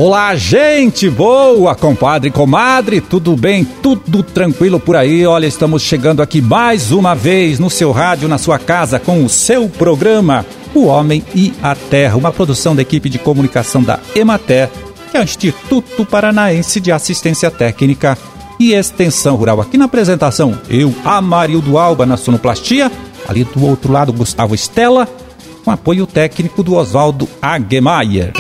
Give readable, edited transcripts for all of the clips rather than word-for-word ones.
Olá, gente boa, compadre e comadre, tudo bem? Tudo tranquilo por aí? Olha, estamos chegando aqui mais uma vez no seu rádio, na sua casa, com o seu programa O Homem e a Terra, uma produção da equipe de comunicação da Emater, que é o Instituto Paranaense de Assistência Técnica e Extensão Rural. Aqui na apresentação, eu, Amarildo Alba, na sonoplastia, ali do outro lado, Gustavo Estela, com apoio técnico do Oswaldo Aguemaier.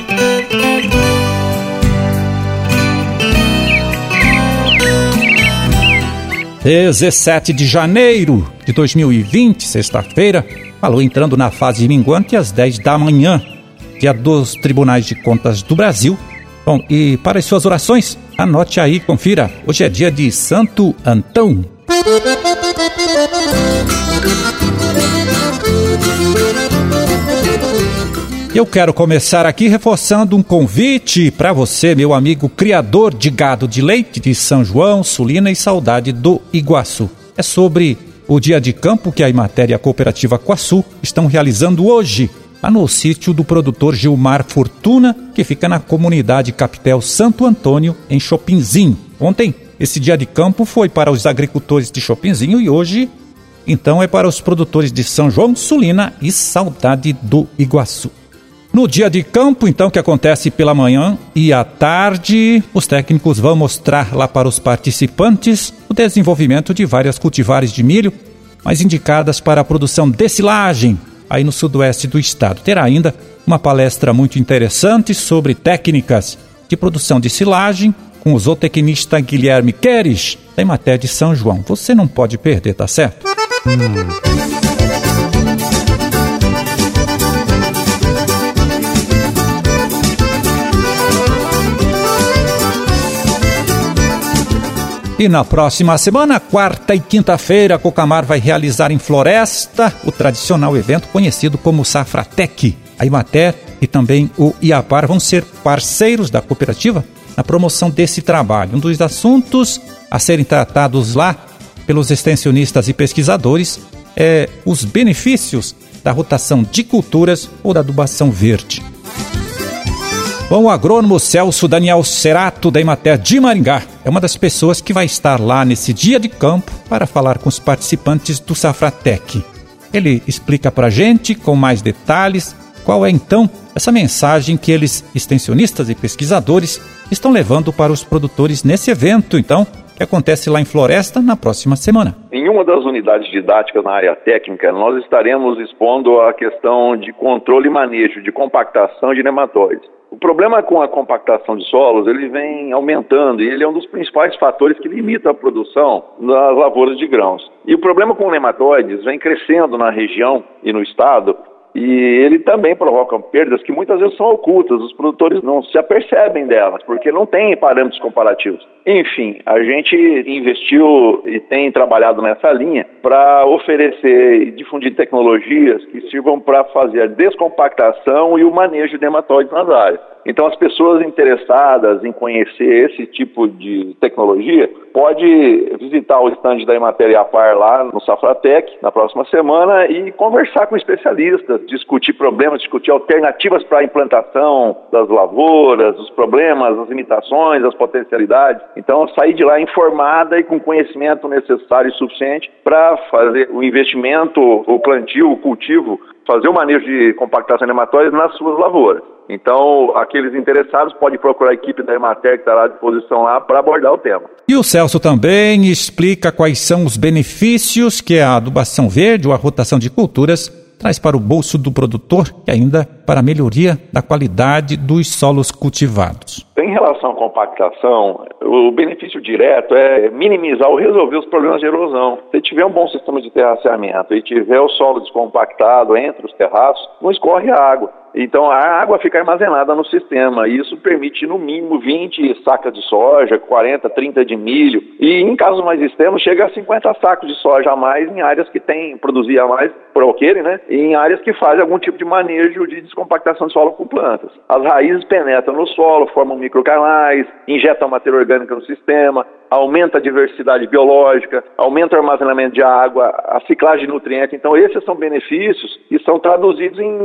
17 de janeiro de 2020, sexta-feira, falou entrando na fase minguante às 10 da manhã, dia dos Tribunais de Contas do Brasil. Bom, e para as suas orações, anote aí, confira, hoje é dia de Santo Antão. Eu quero começar aqui reforçando um convite para você, meu amigo criador de gado de leite de São João, Sulina e Saudade do Iguaçu. É sobre o dia de campo que a Emater e a Cooperativa Quaçu estão realizando hoje, lá no sítio do produtor Gilmar Fortuna, que fica na comunidade Capitel Santo Antônio, em Chopinzinho. Ontem, esse dia de campo foi para os agricultores de Chopinzinho e hoje, então, é para os produtores de São João, Sulina e Saudade do Iguaçu. No dia de campo, então, que acontece pela manhã e à tarde, os técnicos vão mostrar lá para os participantes o desenvolvimento de várias cultivares de milho, mais indicadas para a produção de silagem, aí no sudoeste do estado. Terá ainda uma palestra muito interessante sobre técnicas de produção de silagem com o zootecnista Guilherme Queres, da Emater de São João. Você não pode perder, tá certo? E na próxima semana, quarta e quinta-feira, a Cocamar vai realizar em Floresta o tradicional evento conhecido como Safratec. A Emater e também o IAPAR vão ser parceiros da cooperativa na promoção desse trabalho. Um dos assuntos a serem tratados lá pelos extensionistas e pesquisadores é os benefícios da rotação de culturas ou da adubação verde. Bom, o agrônomo Celso Daniel Cerato, da Emater de Maringá, é uma das pessoas que vai estar lá nesse dia de campo para falar com os participantes do Safratec. Ele explica para a gente, com mais detalhes, qual é então essa mensagem que eles, extensionistas e pesquisadores, estão levando para os produtores nesse evento, então, que acontece lá em Floresta na próxima semana. Em uma das unidades didáticas na área técnica, nós estaremos expondo a questão de controle e manejo de compactação de nematóides. O problema com a compactação de solos, ele vem aumentando e ele é um dos principais fatores que limita a produção das lavouras de grãos. E o problema com nematóides vem crescendo na região e no estado, e ele também provoca perdas que muitas vezes são ocultas, os produtores não se apercebem delas, porque não tem parâmetros comparativos. Enfim, a gente investiu e tem trabalhado nessa linha para oferecer e difundir tecnologias que sirvam para fazer a descompactação e o manejo de nematóides nas áreas. Então, as pessoas interessadas em conhecer esse tipo de tecnologia pode visitar o stand da Emater e IAPAR lá no Safratec na próxima semana e conversar com especialistas, discutir problemas, discutir alternativas para a implantação das lavouras, os problemas, as limitações, as potencialidades. Então, sair de lá informada e com conhecimento necessário e suficiente para fazer o investimento, o plantio, o cultivo, fazer o manejo de compactação de nematóides nas suas lavouras. Então, aqueles interessados podem procurar a equipe da Emater que estará à disposição lá para abordar o tema. E o Celso também explica quais são os benefícios que a adubação verde ou a rotação de culturas traz para o bolso do produtor e ainda para a melhoria da qualidade dos solos cultivados. Em relação à compactação, o benefício direto é minimizar ou resolver os problemas de erosão. Se tiver um bom sistema de terraceamento e tiver o solo descompactado entre os terraços, não escorre a água. Então a água fica armazenada no sistema e isso permite no mínimo 20 sacas de soja, 40, 30 de milho e em casos mais extremos chega a 50 sacos de soja a mais em áreas que tem produzir a mais por alqueire, né? E em áreas que fazem algum tipo de manejo de descompactação de solo com plantas. As raízes penetram no solo, formam microcanais, injetam matéria orgânica no sistema, aumenta a diversidade biológica, aumenta o armazenamento de água, a ciclagem de nutrientes. Então esses são benefícios que são traduzidos em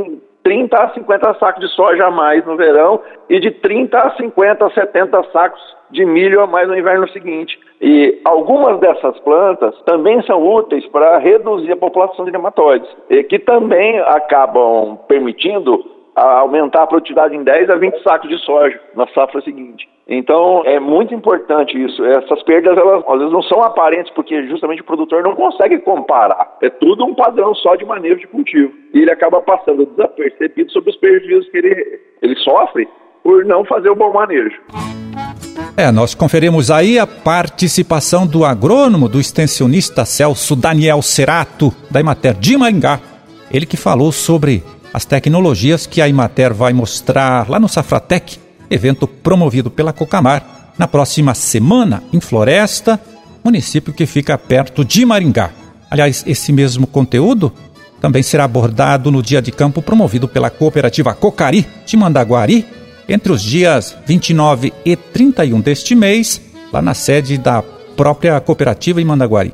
30 a 50 sacos de soja a mais no verão e de 30 a 50 a 70 sacos de milho a mais no inverno seguinte. E algumas dessas plantas também são úteis para reduzir a população de nematóides, que também acabam permitindo aumentar a produtividade em 10 a 20 sacos de soja na safra seguinte. Então, é muito importante isso. Essas perdas, elas às vezes não são aparentes, porque justamente o produtor não consegue comparar. É tudo um padrão só de manejo de cultivo. E ele acaba passando desapercebido sobre os prejuízos que ele sofre por não fazer o bom manejo. Nós conferimos aí a participação do agrônomo, do extensionista Celso Daniel Cerato, da Emater de Maringá. Ele que falou sobre as tecnologias que a Emater vai mostrar lá no Safratec, evento promovido pela Cocamar, na próxima semana em Floresta, município que fica perto de Maringá. Aliás, esse mesmo conteúdo também será abordado no dia de campo promovido pela cooperativa Cocari de Mandaguari, entre os dias 29 e 31 deste mês, lá na sede da própria cooperativa em Mandaguari.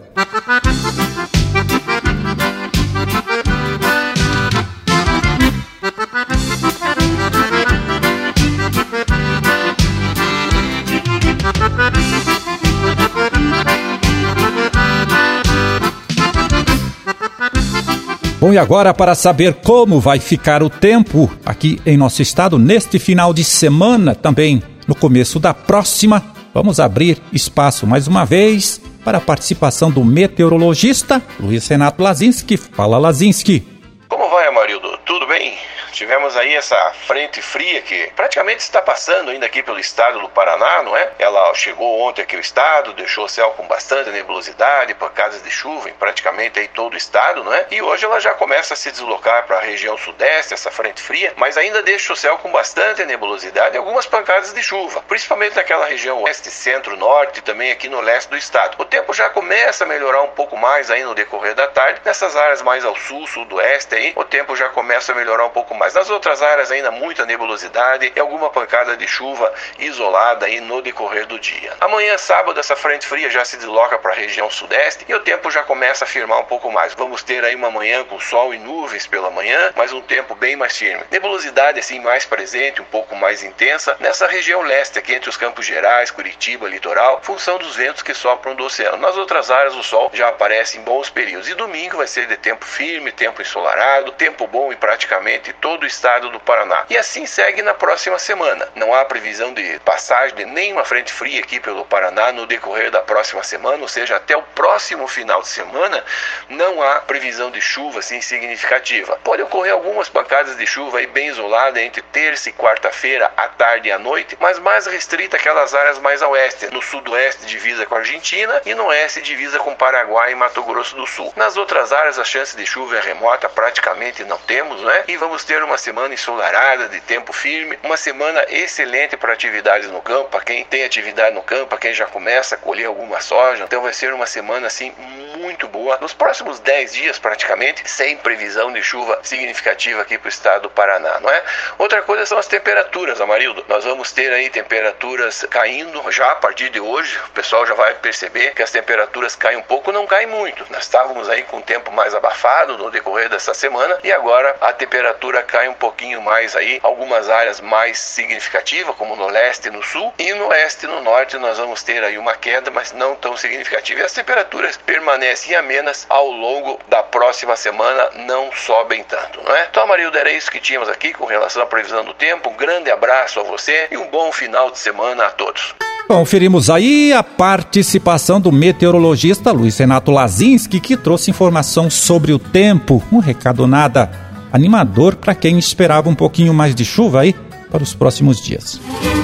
Bom, e agora para saber como vai ficar o tempo aqui em nosso estado neste final de semana, também no começo da próxima, vamos abrir espaço mais uma vez para a participação do meteorologista Luiz Renato Lazinski. Fala, Lazinski. Como vai, Amarildo? Tudo bem? Tivemos aí essa frente fria que praticamente está passando ainda aqui pelo estado do Paraná, não é? Ela chegou ontem aqui ao estado, deixou o céu com bastante nebulosidade, pancadas de chuva em praticamente aí todo o estado, não é? E hoje ela já começa a se deslocar para a região sudeste, essa frente fria, mas ainda deixa o céu com bastante nebulosidade e algumas pancadas de chuva, principalmente naquela região oeste, centro, norte e também aqui no leste do estado. O tempo já começa a melhorar um pouco mais aí no decorrer da tarde, nessas áreas mais ao sul, sudoeste aí, o tempo já começa a melhorar um pouco mais. Nas outras áreas ainda muita nebulosidade e alguma pancada de chuva isolada aí no decorrer do dia. Amanhã, sábado, essa frente fria já se desloca para a região sudeste e o tempo já começa a firmar um pouco mais. Vamos ter aí uma manhã com sol e nuvens pela manhã, mas um tempo bem mais firme. Nebulosidade assim mais presente, um pouco mais intensa, nessa região leste, aqui entre os Campos Gerais, Curitiba, litoral, função dos ventos que sopram do oceano. Nas outras áreas o sol já aparece em bons períodos. E domingo vai ser de tempo firme, tempo ensolarado, tempo bom em praticamente todo o estado do Paraná. E assim segue na próxima semana. Não há previsão de passagem de nenhuma frente fria aqui pelo Paraná no decorrer da próxima semana, ou seja, até o próximo final de semana não há previsão de chuva assim significativa. Pode ocorrer algumas pancadas de chuva aí bem isolada entre terça e quarta-feira à tarde e à noite, mas mais restrita aquelas áreas mais a oeste, no sudoeste divisa com a Argentina e no oeste divisa com Paraguai e Mato Grosso do Sul. Nas outras áreas a chance de chuva é remota, praticamente não temos, né? E vamos ter uma semana ensolarada, de tempo firme, uma semana excelente para atividades no campo, para quem tem atividade no campo, para quem já começa a colher alguma soja. Então vai ser uma semana assim muito boa. Nos próximos 10 dias praticamente, sem previsão de chuva significativa aqui para o estado do Paraná, não é? Outra coisa são as temperaturas, Amarildo. Nós vamos ter aí temperaturas caindo já a partir de hoje. O pessoal já vai perceber que as temperaturas caem um pouco, não caem muito. Nós estávamos aí com o tempo mais abafado no decorrer dessa semana e agora a temperatura cai um pouquinho mais aí, algumas áreas mais significativas, como no leste e no sul, e no oeste e no norte nós vamos ter aí uma queda, mas não tão significativa. E as temperaturas permanecem amenas ao longo da próxima semana, não sobem tanto, não é? Então, Amarildo, era isso que tínhamos aqui com relação à previsão do tempo. Um grande abraço a você e um bom final de semana a todos. Conferimos aí a participação do meteorologista Luiz Renato Lazinski, que trouxe informação sobre o tempo, um recado nada animador para quem esperava um pouquinho mais de chuva aí para os próximos dias.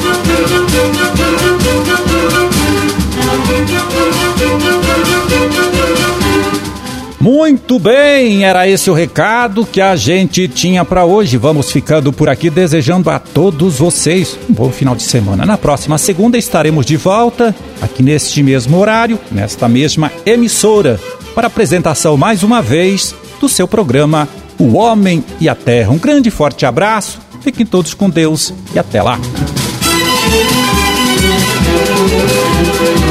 Muito bem, era esse o recado que a gente tinha para hoje. Vamos ficando por aqui desejando a todos vocês um bom final de semana. Na próxima segunda estaremos de volta aqui neste mesmo horário, nesta mesma emissora, para a apresentação mais uma vez do seu programa O Homem e a Terra. Um grande e forte abraço, fiquem todos com Deus e até lá.